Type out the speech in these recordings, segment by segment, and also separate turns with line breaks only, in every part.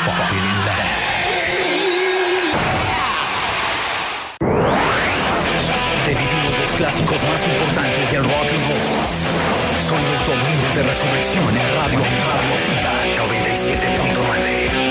Fucking Back. Revivimos los clásicos más importantes del rock and roll. Son los domingos de resurrección en Radio Vida 97.9.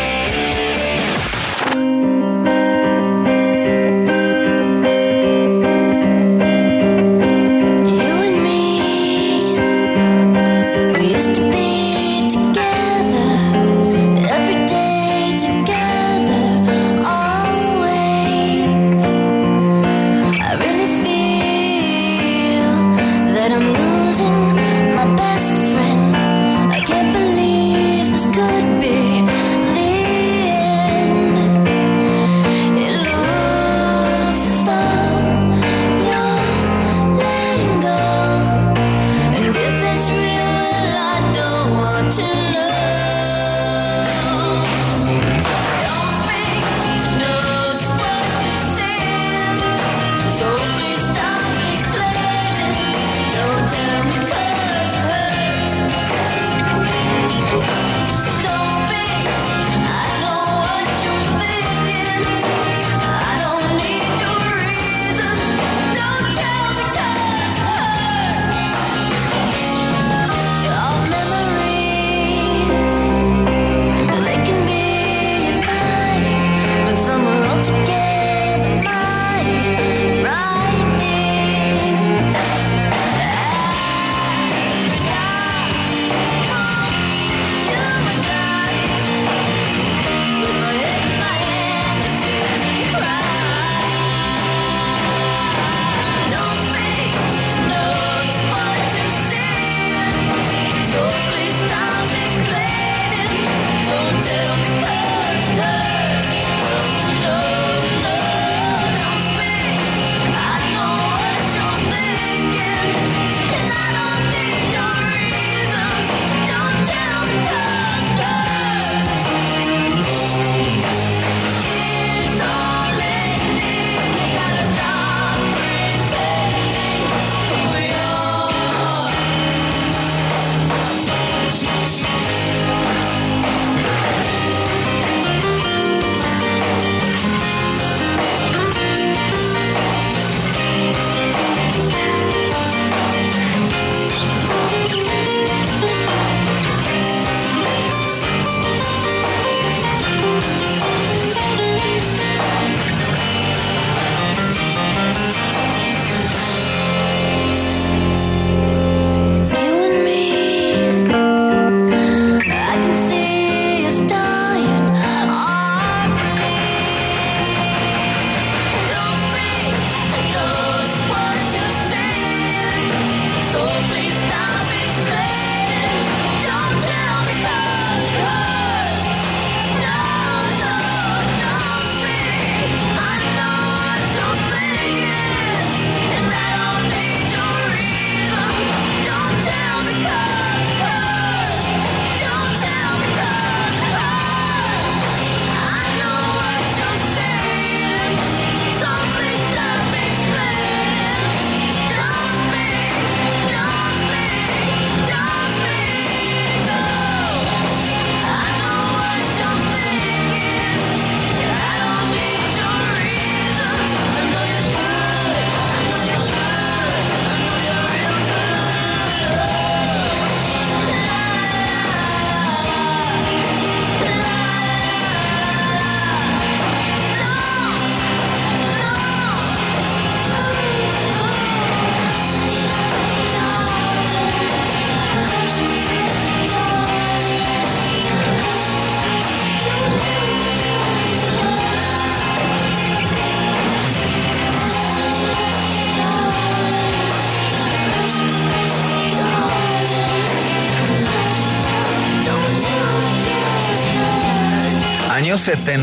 Año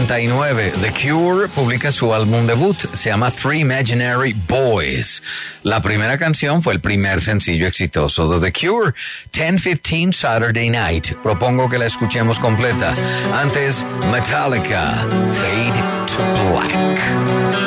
79, The Cure publica su álbum debut, se llama Three Imaginary Boys. La primera canción fue el primer sencillo exitoso de The Cure, 10:15 Saturday Night. Propongo que la escuchemos completa. Antes, Metallica, Fade to Black.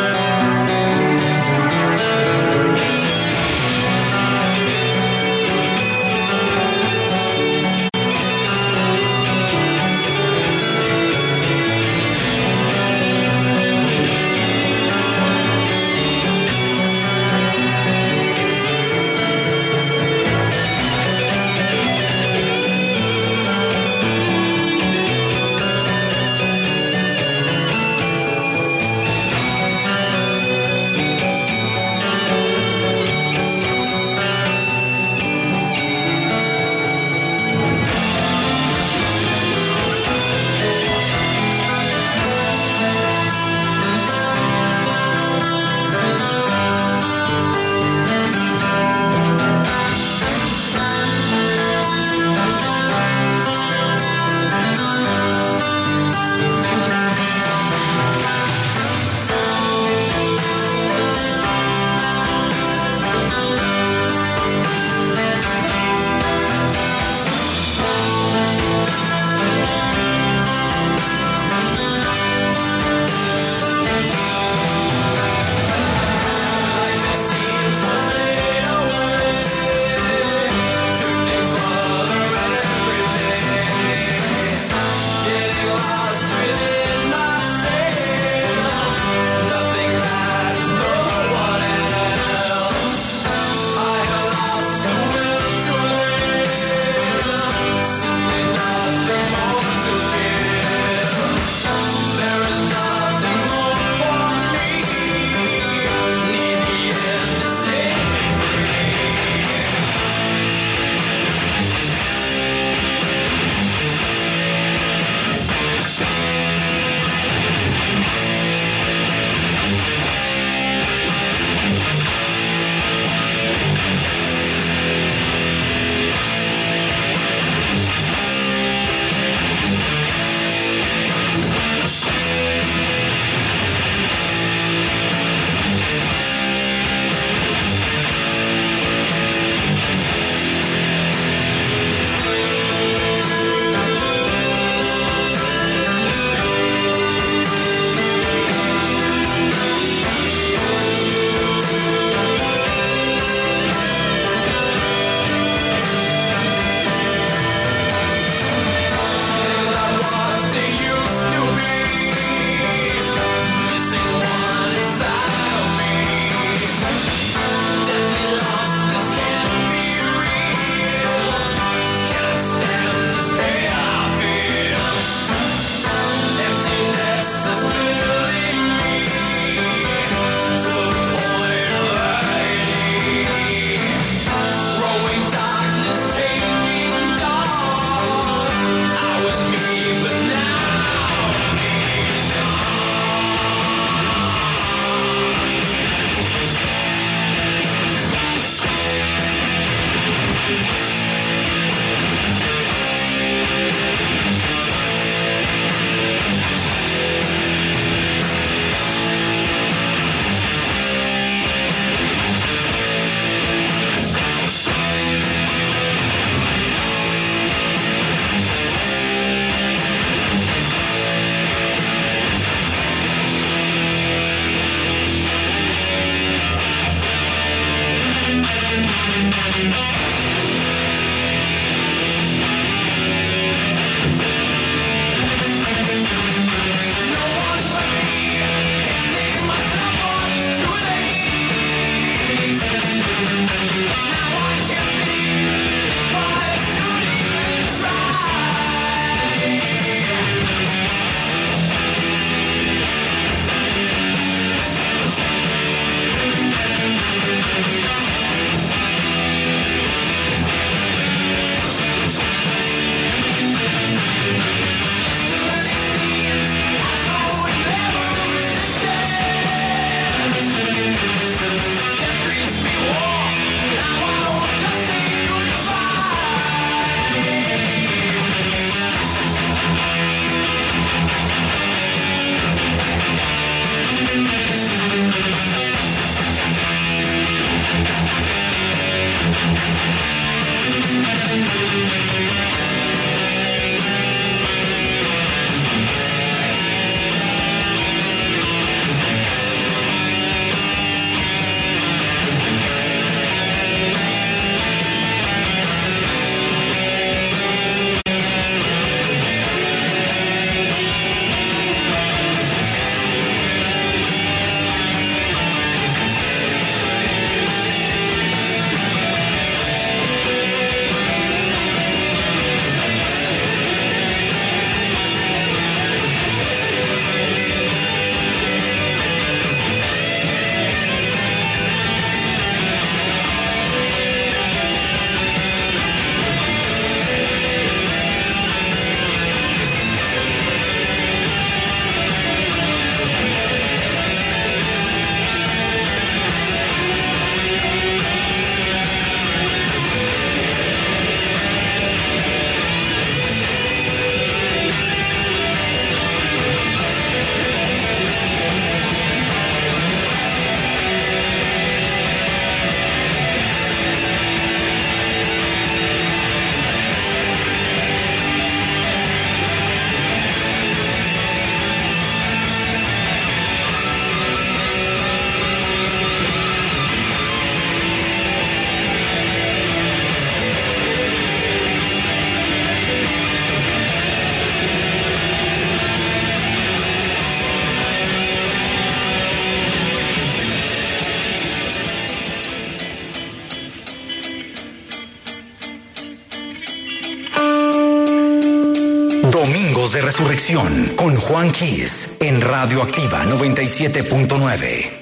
Domingos de Resurrección con Juan Quiz en Radioactiva 97.9.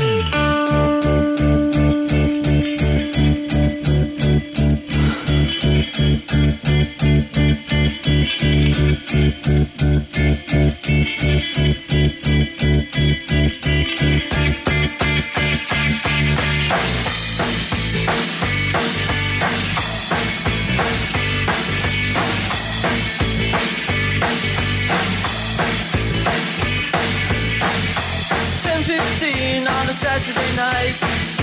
Saturday night,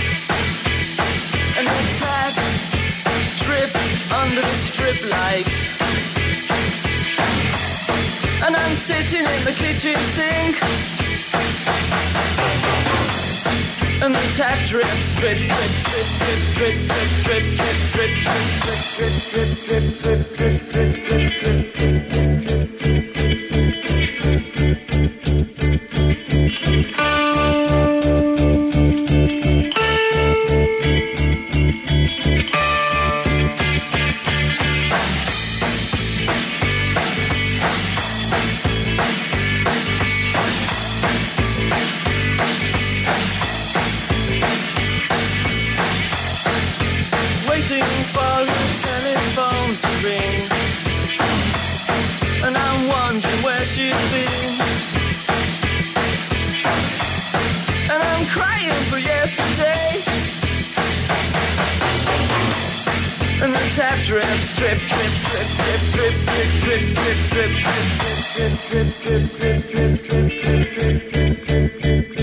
and the tap drips under the strip light, and I'm sitting in the kitchen sink, and the tap drips, drip, drip, drip, drip, drip, drip, drip, drip, drip, drip, drip, drip, drip, drip, drip, drip, drip, drip, tap drips, drip, drip, drip, drip, drip, drip, drip, drip, drip, drip, drip, drip, drip, drip, drip, drip, drip, drip,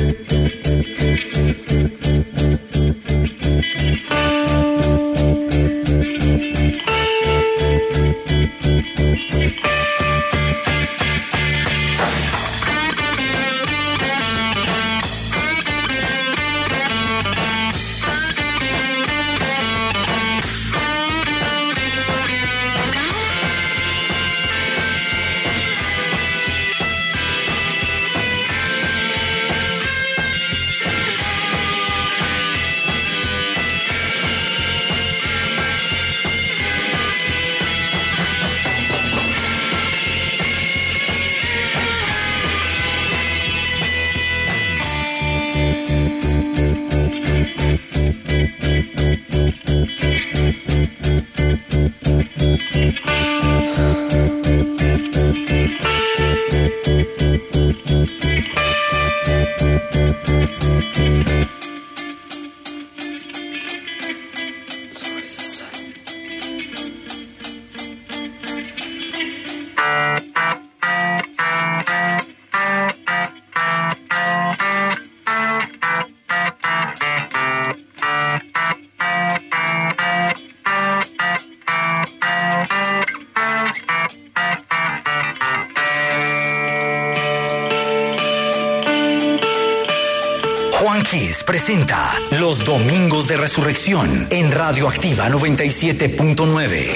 Presenta Los Domingos de Resurrección en Radioactiva 97.9.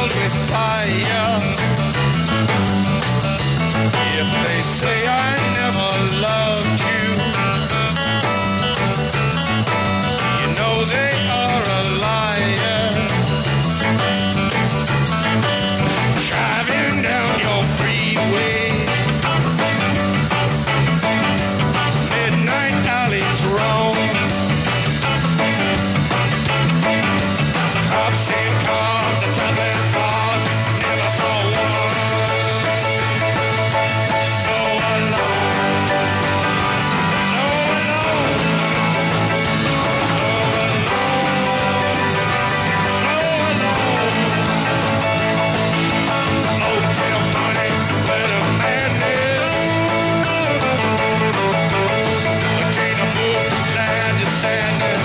fills with fire. If they say I never loved you, you know they are a liar. Driving down your freeway, midnight alleys roam. Cops in cars, the tumbling bars, never saw one. So alone, so alone, so alone, motel money where the madness, attainable land is sadness.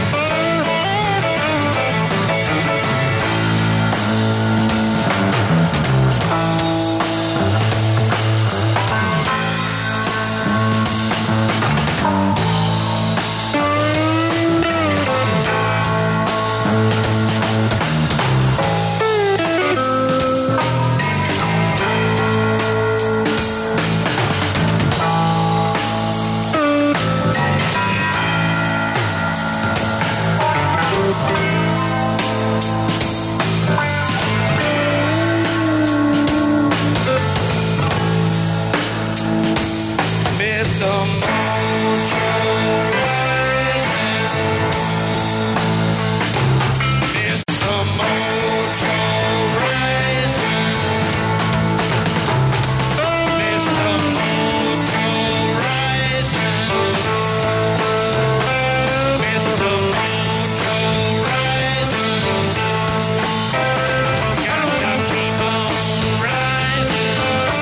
Mr. Mojo Rising, Mr. Mojo Rising, Mr. Mojo Rising, Mr. Mojo Rising, gotta keep on rising.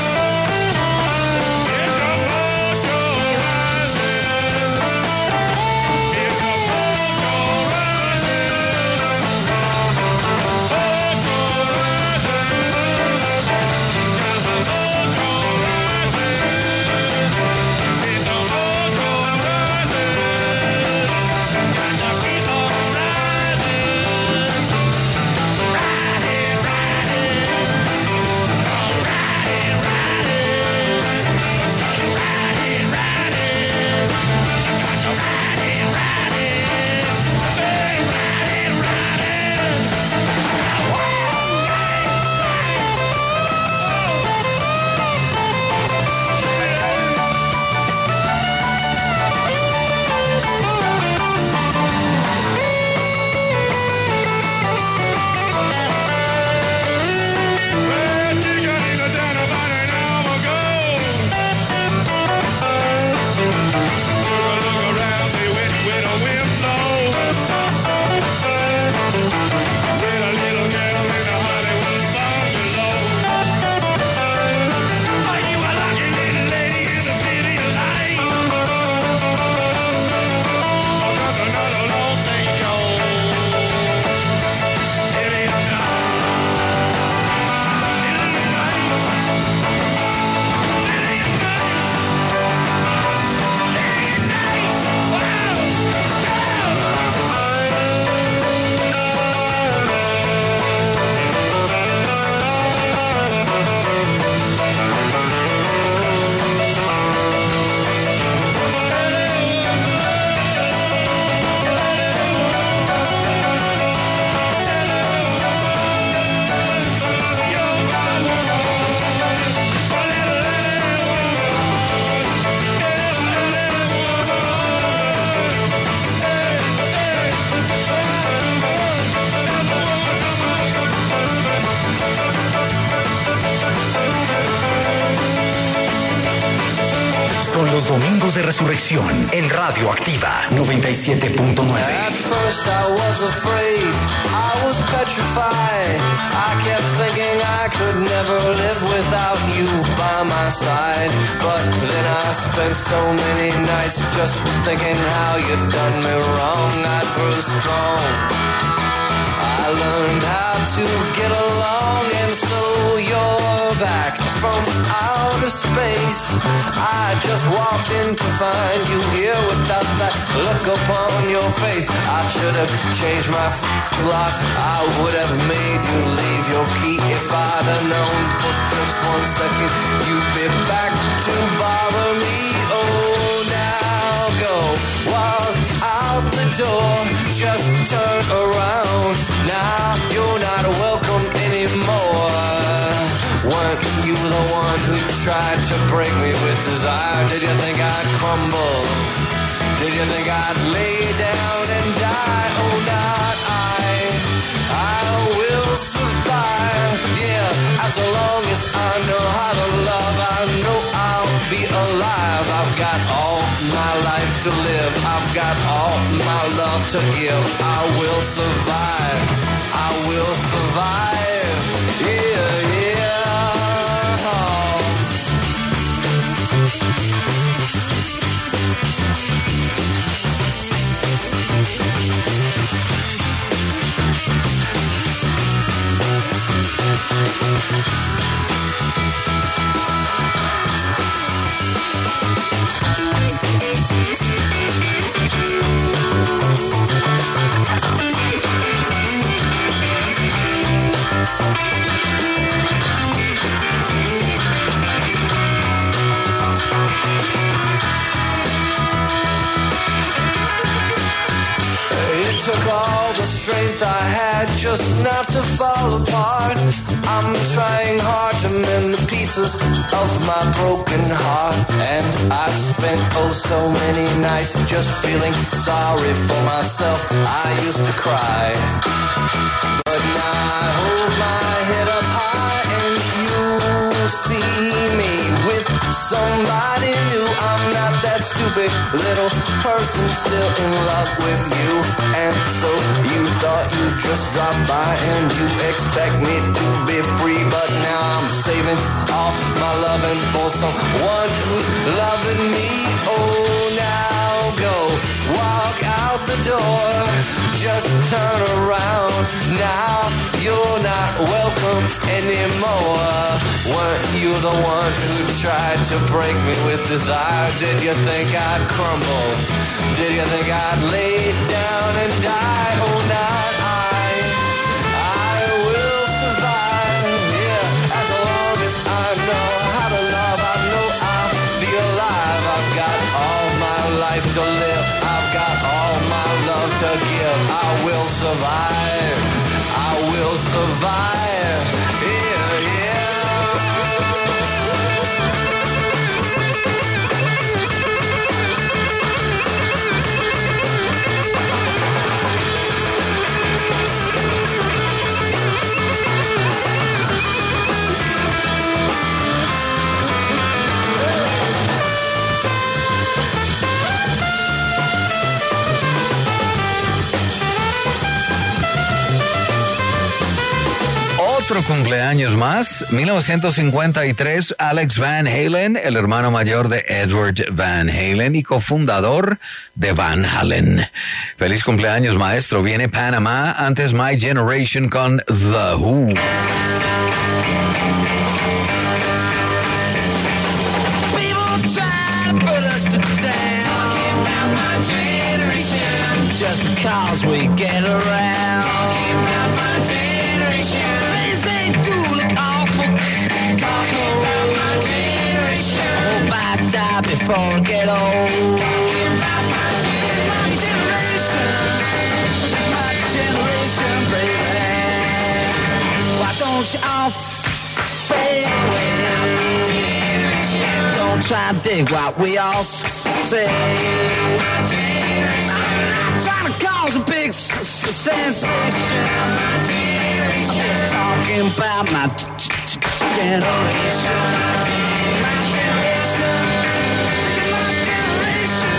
Son los domingos de resurrección en Radio Activa 97.9.
At first I was afraid, I was petrified. I kept thinking I could never live without you by my side. But then I spent so many nights just thinking how you'd done me wrong. I grew strong, I learned how to get along, and so you're back from outer space. I just walked in to find you here without that look upon your face. I should have changed my lock. I would have made you leave your key if I'd have known for just 1 second you'd be back to bother me. Oh, now go walk out the door. Just turn around. Now you're not welcome anymore. Weren't you the one who tried to break me with desire? Did you think I'd crumble? Did you think I'd lay down and die? Oh, not I. I will survive. Yeah, as long as I know how to love, I know I'll be alive. I've got all my life to live. I've got all my love to give. I will survive. I will survive. Yeah, yeah. Took all the strength I had just not to fall apart. I'm trying hard to mend the pieces of my broken heart. And I've spent oh so many nights just feeling sorry for myself. I used to cry, but now I hold my head up high and you see me with somebody new. I'm not that stupid little person still in love with you. And so you thought you'd just drop by and you expect me to be free. But now I'm saving all my loving for someone who's loving me. Oh, now go walk out the door. Just turn around. Now you're not welcome anymore. Weren't you the one who tried to break me with desire? Did you think I'd crumble? Did you think I'd lay down and die? Oh, not I. I will survive. Yeah, as long as I know how to love, I know I'll be alive. I've got all my life to live. I've got all my love to give. I will survive. I will survive. Yeah, yeah.
Otro cumpleaños más, 1953, Alex Van Halen, el hermano mayor de Edward Van Halen y cofundador de Van Halen. Feliz cumpleaños, maestro. Viene Panamá, antes My Generation con The Who.
Just because we get around. Talking about my generation. Things they do look awful. Talking about my generation. I hope I die before I get old. Talking about my generation. My generation, baby. Why don't you all fade away? Don't try and dig what we all say. My generation. Trying to cause a big sensation. I'm just talking about my generation. My generation. My generation,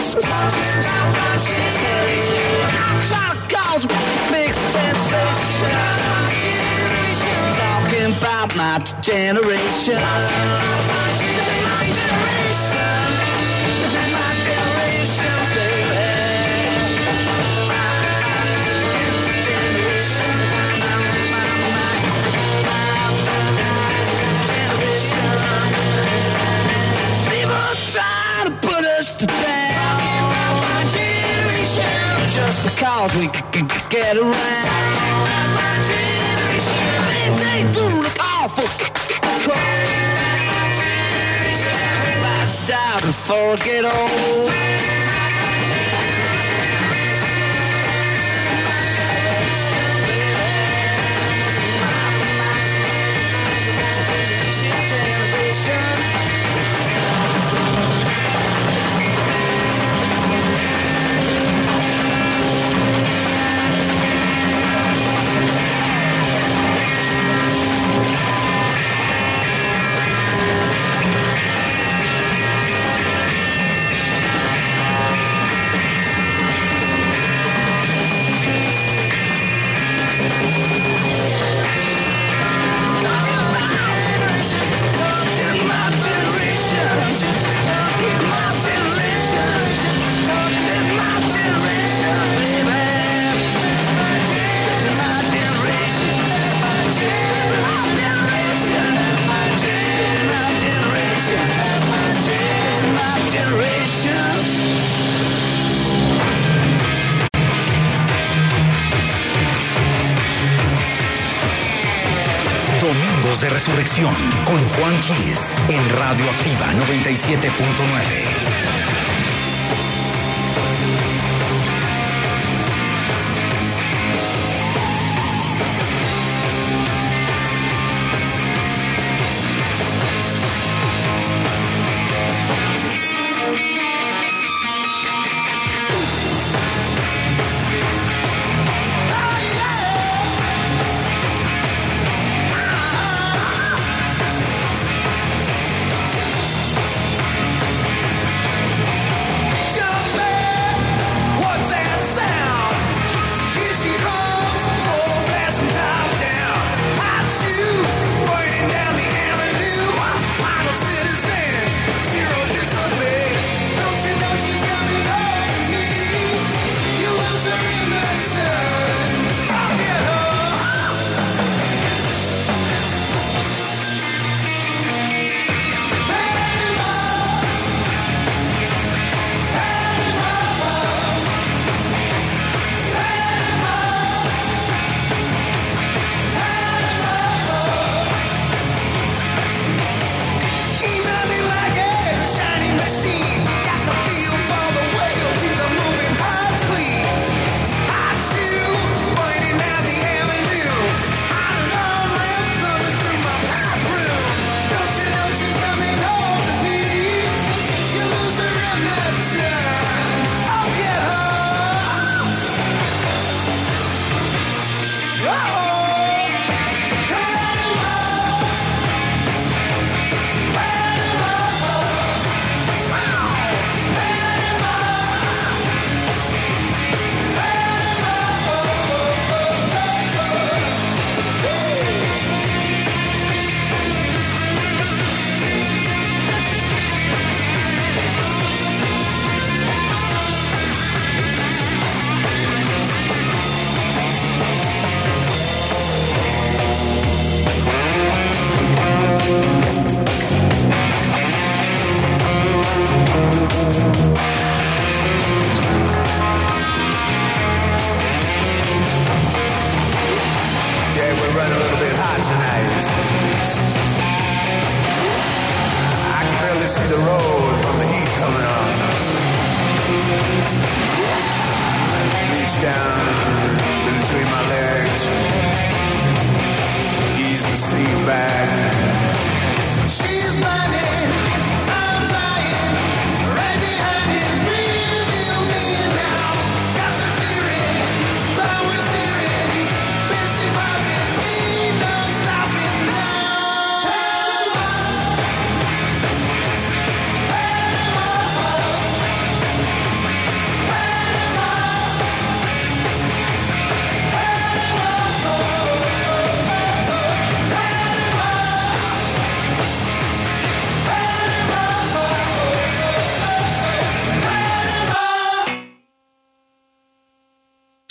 Trying to cause a big sensation. Just talking about my generation. This is my generation, baby. People try to put us to down just because we could get around. Things ain't doing it awful. I die before I get old.
Domingos de Resurrección con Juan Quies en Radio Activa 97.9.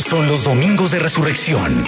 Son los domingos de resurrección.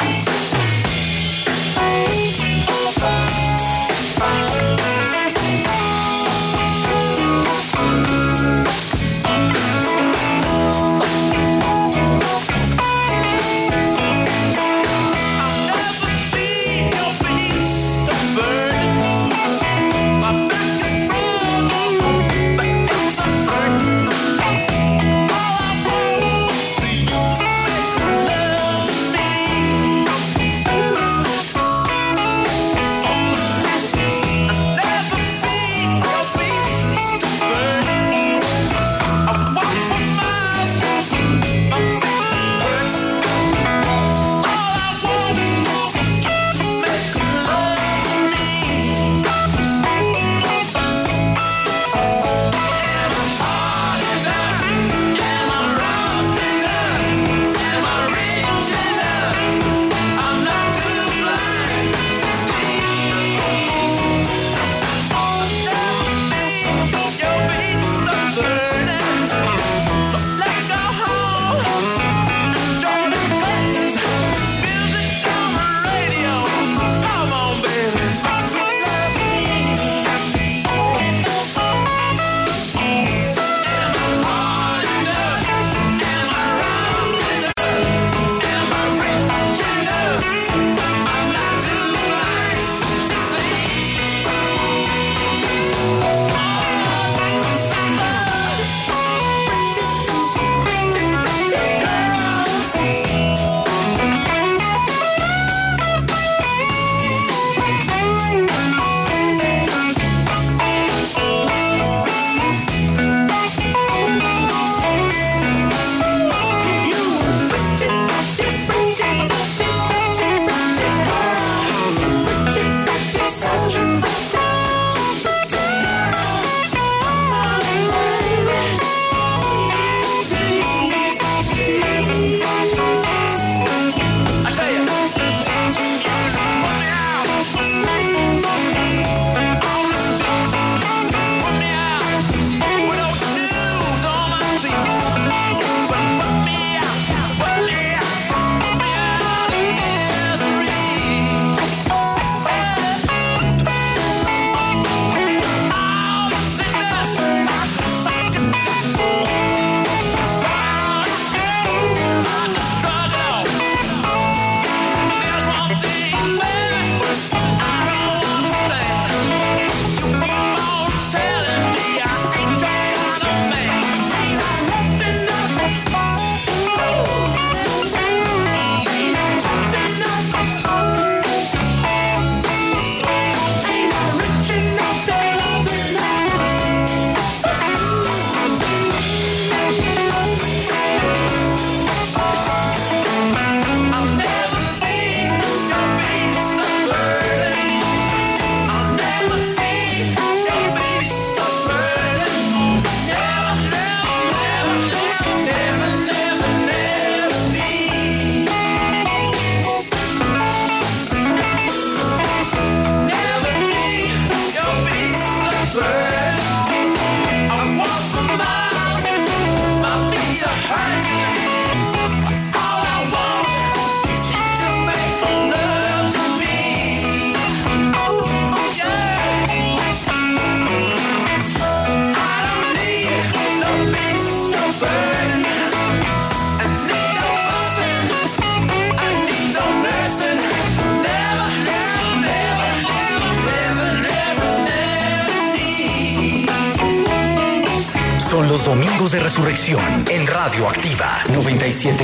Son los domingos de resurrección en Radio Activa 97.9.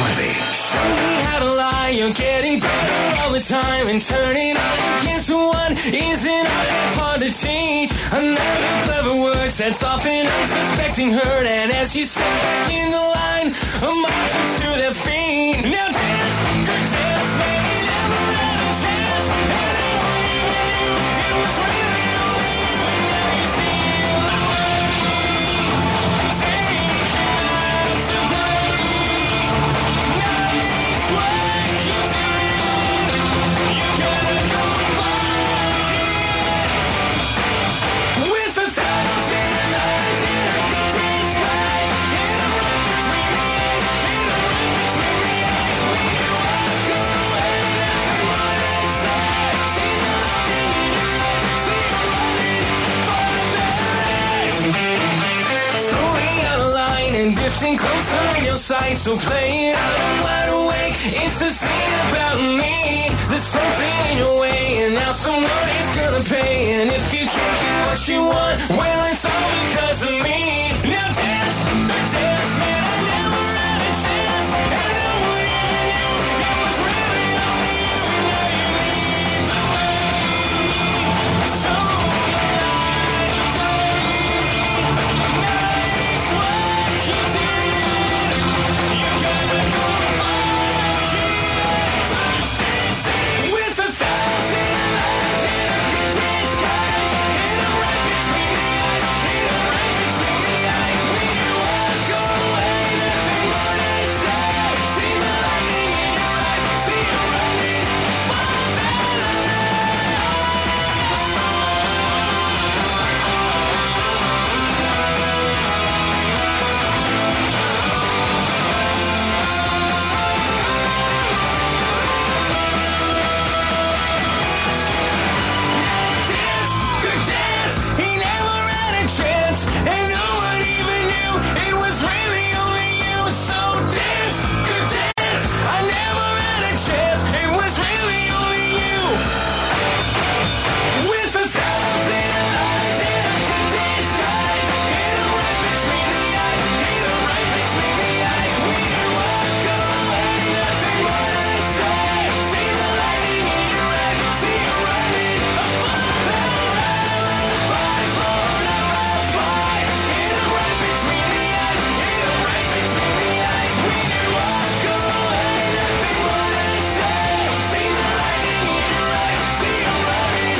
You're getting better all the time, and turning on against one isn't always hard to change. Another clever word sets off an unsuspecting hurt, and as you step back in the line, a marching through their feet. Now dance, good dance, baby, never had a chance. And I won't even knew it was really only you, and now you see it all. Take it today. Nice work you did. You gotta go fuck it. With 1,000 eyes in a golden sky, in a room between the 8 and a right, so play it out. I'm wide awake, it's a scene about me. There's something in your way, and now someone is gonna pay. And if you can't get what you want, well, it's all because of me. Now dance, man, I never had a chance. And no one even knew it was really only you. And now you leave the way. Show me the light, nice what you did. You gotta go find it. With 1,000 lights in a good sky, hit 'em right between the eyes, hit 'em right between the eyes. When you walk away, nothing more to say. See the lightning in your eyes, see you running for dance, good dance. He never had a chance, and no one even knew it was really only you. So dance, good dance. I never had a chance, it was really only you. With 1,000 lights in a good sky, hit 'em right between the eyes, hit 'em right between the eyes. When you walk away, nothing more to say. See the lightning in your eyes, see you running above the by, float up by. Hit 'em right between the eyes, hit 'em right between the eyes. When you walk away, nothing more to say. See the lightning in your eyes, see you running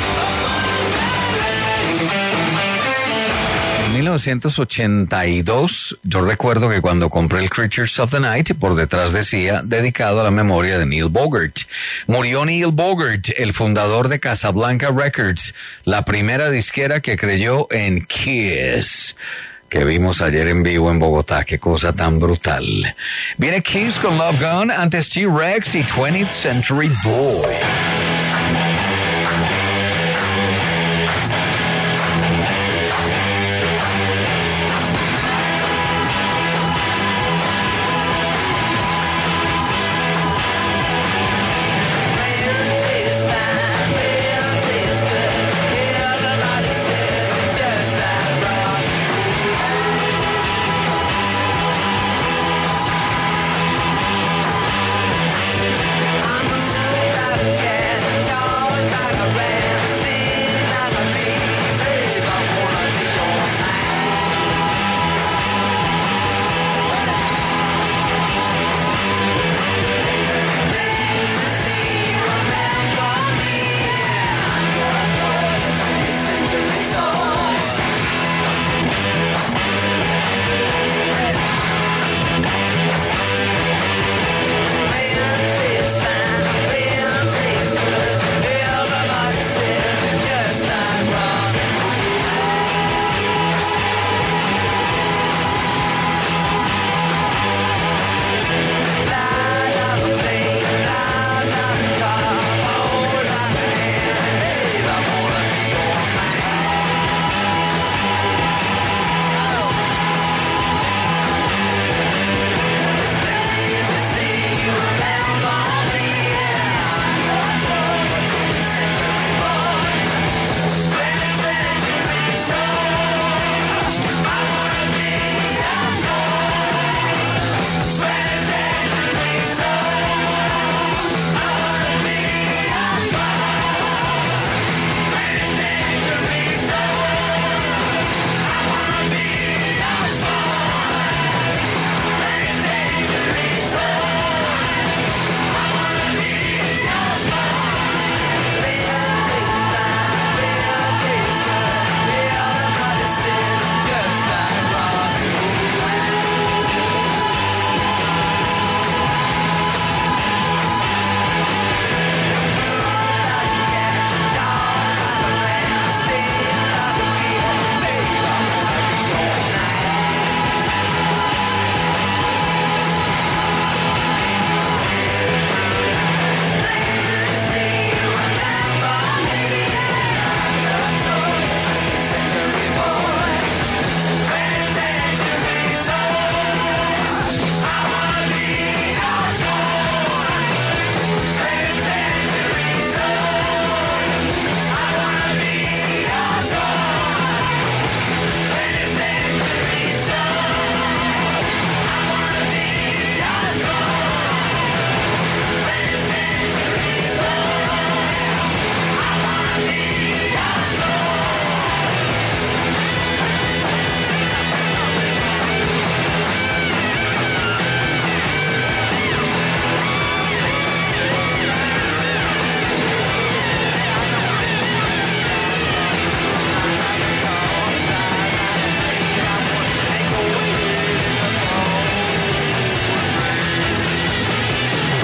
En 1982, yo recuerdo que cuando compré el Creatures of the Night, por detrás decía, dedicado a la memoria de Neil Bogart. Murió Neil Bogart, el fundador de Casablanca Records, la primera disquera que creyó en Kiss, que vimos ayer en vivo en Bogotá. Qué cosa tan brutal. Viene Kiss con Love Gun, antes T-Rex y 20th Century Boy.
Yeah.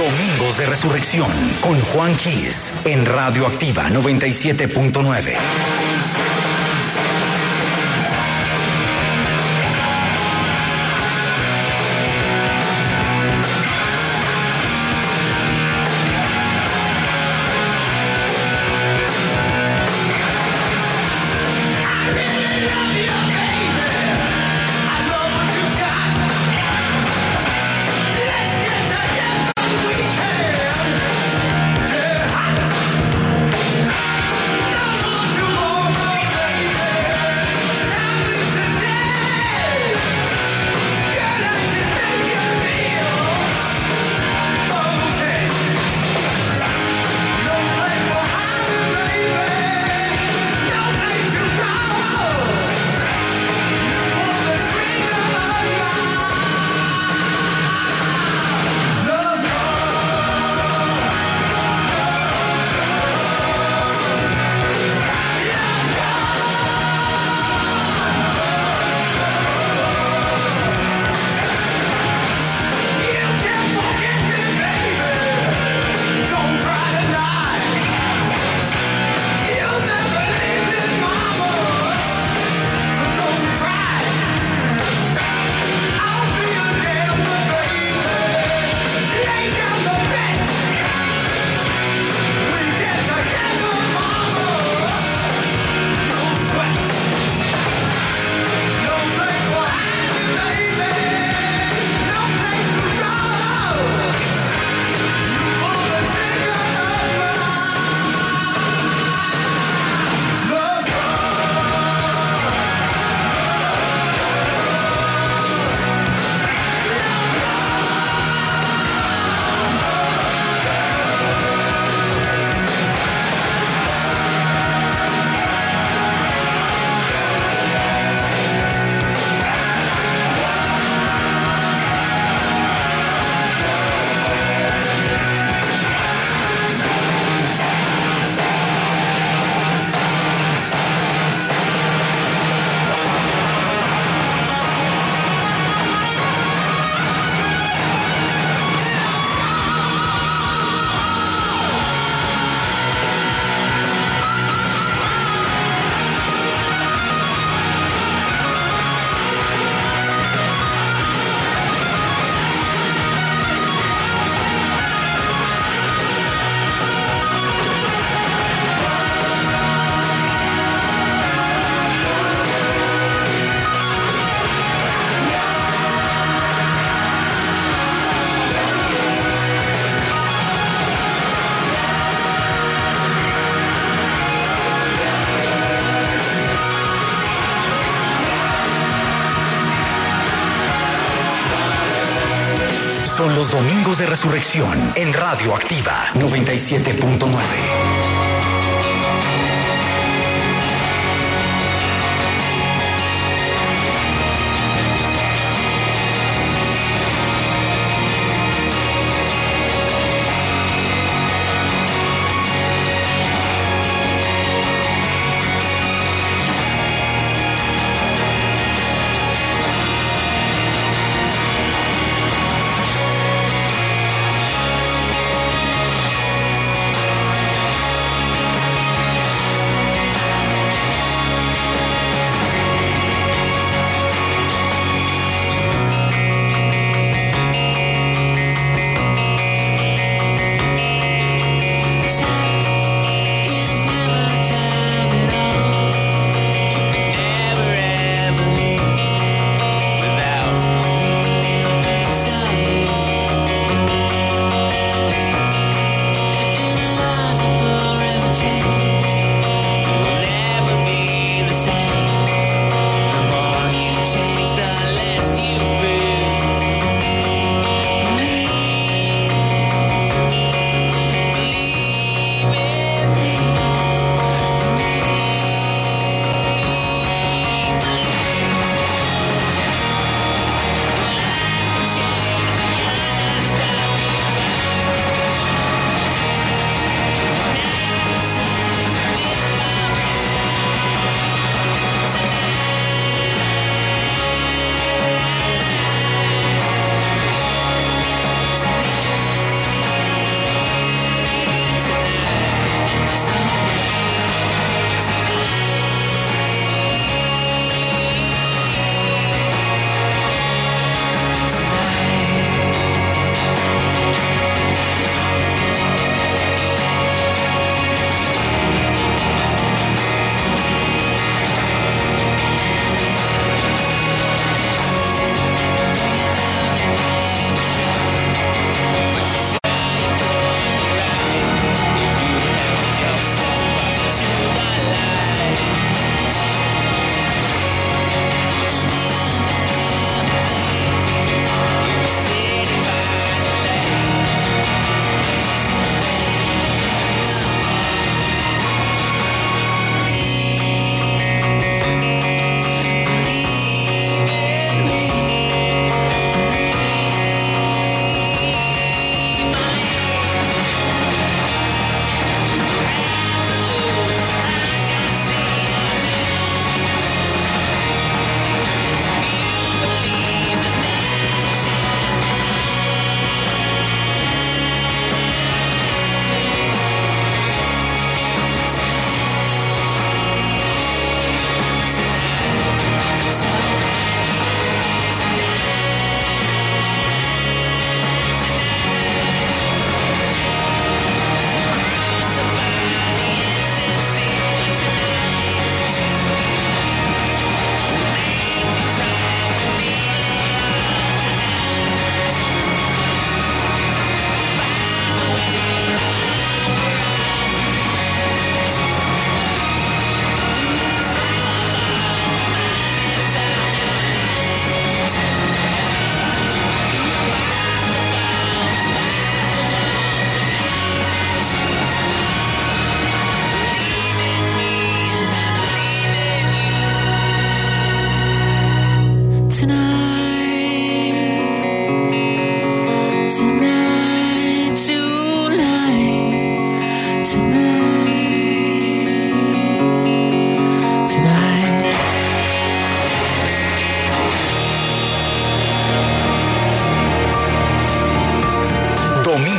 Domingos de Resurrección con Juan Quiz en Radioactiva 97.9. Son los Domingos de Resurrección en Radioactiva 97.9.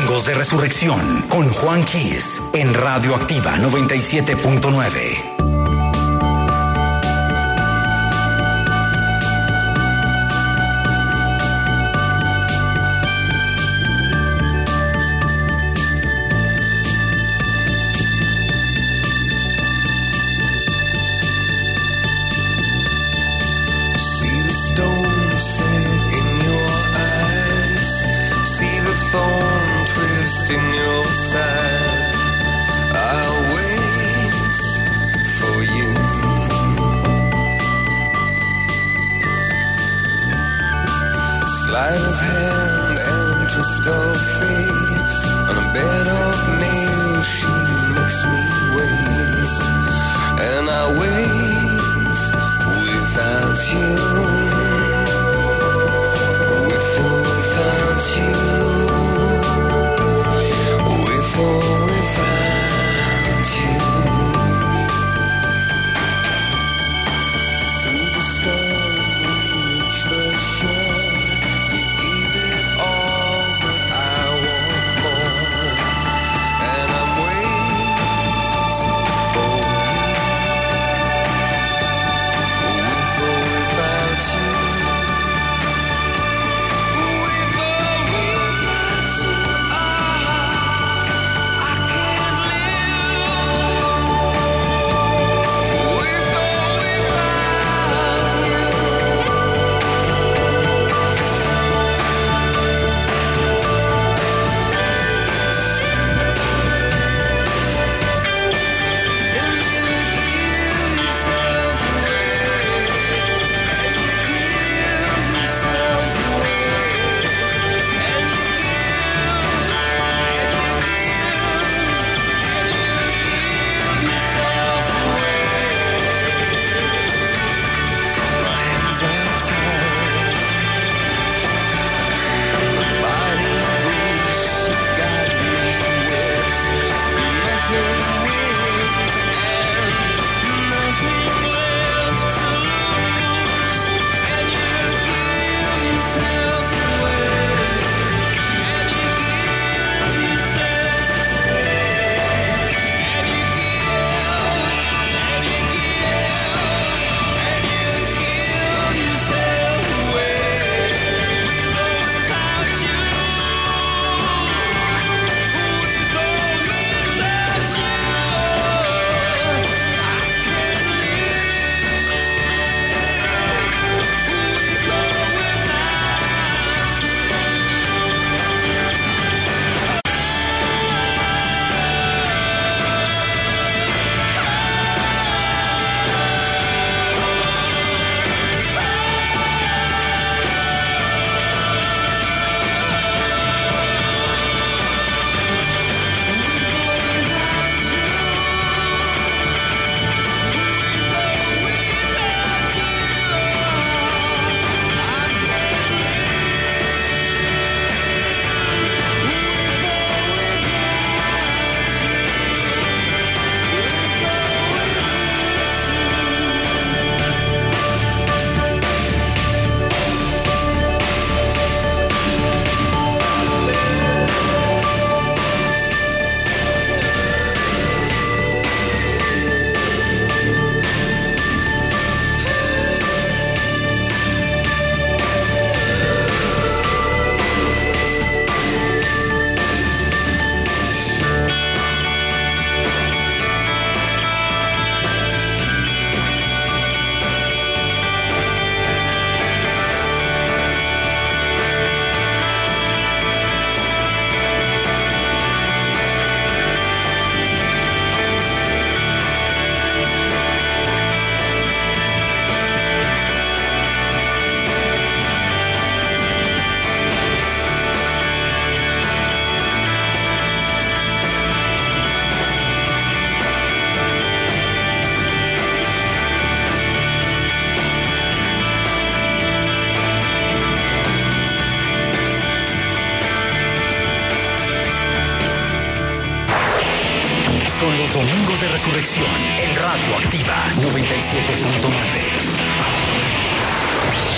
Domingos de Resurrección con Juan Kiss en Radioactiva 97.9.
Sleight of hand and twist of fate. On a bed of nails she makes me wait. And I wait without you. With or without you. With or without you. Through the storm we reach the shore.
Son los Domingos de Resurrección en Radioactiva 97.9.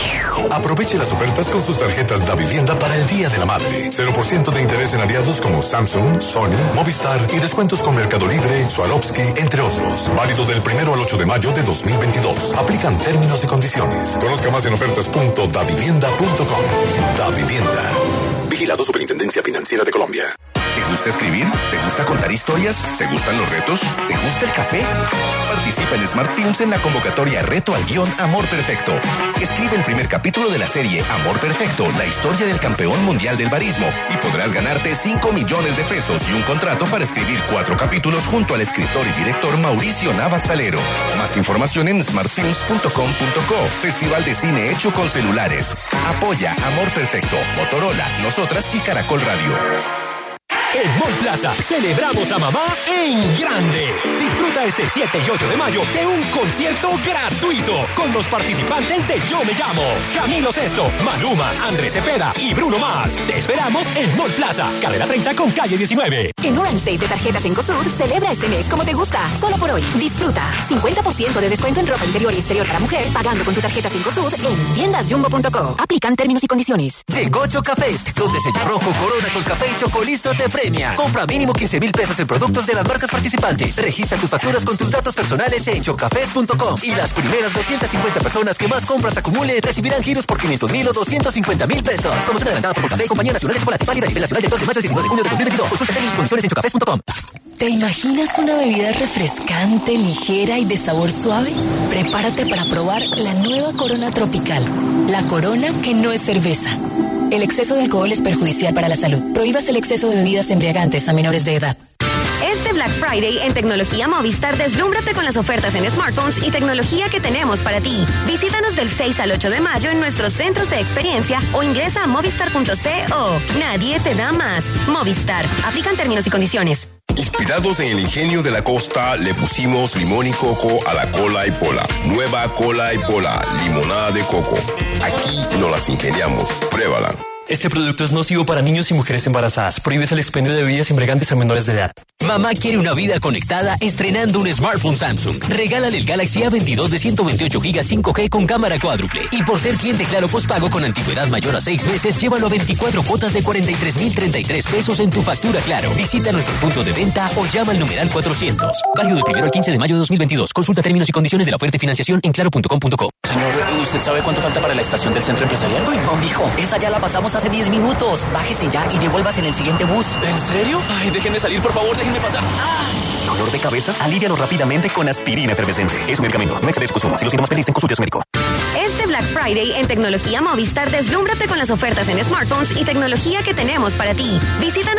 Aproveche las ofertas con sus tarjetas Davivienda para el Día de la Madre. 0% de interés en aliados como Samsung, Sony, Movistar y descuentos con Mercado Libre, Swarovski, entre otros. Válido del 1 al 8 de mayo de 2022. Aplican términos y condiciones. Conozca más en ofertas.davivienda.com. Davivienda. Vigilado Superintendencia Financiera de Colombia.
¿Te gusta escribir? ¿Te gusta contar historias? ¿Te gustan los retos? ¿Te gusta el café? Participa en Smart Films en la convocatoria Reto al Guión Amor Perfecto. Escribe el primer capítulo de la serie Amor Perfecto, la historia del campeón mundial del barismo, y podrás ganarte 5 millones de pesos y un contrato para escribir 4 capítulos junto al escritor y director Mauricio Navas Talero. Más información en smartfilms.com.co. Festival de cine hecho con celulares. Apoya Amor Perfecto, Motorola, Nosotras y Caracol Radio.
En Mall Plaza celebramos a mamá en grande. Disfruta este 7 y 8 de mayo de un concierto gratuito con los participantes de Yo Me Llamo, Camilo Sesto, Maluma, Andrés Cepeda y Bruno Mars. Te esperamos en Mall Plaza, carrera 30 con calle 19.
En Orange Days de tarjetas Cencosud, celebra este mes como te gusta. Solo por hoy, disfruta 50% de descuento en ropa interior y exterior para mujer pagando con tu tarjeta Cencosud en tiendasjumbo.co. Aplican términos y condiciones.
Llegó Chocafest, donde sello rojo, corona con café y chocolisto te premia. Compra mínimo 15,000 pesos en productos de las marcas participantes. Registra tus facturas con tus datos personales en chocafest.com. Y las primeras 250 personas que más compras acumule recibirán giros por 500,000 o 250,000 pesos. Promoción adelantada por Café, Compañía Nacional de Chocolate, válida a nivel nacional del 2 de mayo al 19 de junio de 2022. Consulta términos y condiciones en chocafest.com.
¿Te imaginas una bebida refrescante, ligera y de sabor suave? Prepárate para probar la nueva Corona Tropical. La Corona que no es cerveza. El exceso de alcohol es perjudicial para la salud. Prohíbas el exceso de bebidas embriagantes a menores de edad.
Este Black Friday en Tecnología Movistar, deslúmbrate con las ofertas en smartphones y tecnología que tenemos para ti. Visítanos del 6 al 8 de mayo en nuestros centros de experiencia o ingresa a movistar.co. Nadie te da más. Movistar. Aplican términos y condiciones.
Inspirados en el ingenio de la costa, le pusimos limón y coco a la cola y pola. Nueva cola y pola, limonada de coco. Aquí nos las ingeniamos. Pruébala.
Este producto es nocivo para niños y mujeres embarazadas. Prohíbes el expendio de bebidas embriagantes a menores de edad.
Mamá quiere una vida conectada estrenando un smartphone Samsung. Regálale el Galaxy A22 de 128 GB 5G con cámara cuádruple. Y por ser cliente Claro postpago con antigüedad mayor a 6 meses, llévalo a 24 cuotas de 43,033 pesos en tu factura Claro. Visita nuestro punto de venta o llama al numeral 400. Válido del 1 al 15 de mayo de 2022. Consulta términos y condiciones de la oferta y financiación en claro.com.co.
Señor, ¿usted sabe cuánto falta para la estación del centro empresarial?
Uy, no, mijo. Esa ya la pasamos hace 10 minutos. Bájese ya y devuélvase en el siguiente bus.
¿En serio? Ay, déjenme salir, por favor, déjenme pasar.
¿Dolor de cabeza? Alívialo rápidamente con aspirina efervescente. Es un medicamento. No excedes consumo. Si los síntomas persisten, consulte a su médico.
Este Black Friday en Tecnología Movistar, deslúmbrate con las ofertas en smartphones y tecnología que tenemos para ti. Visítanos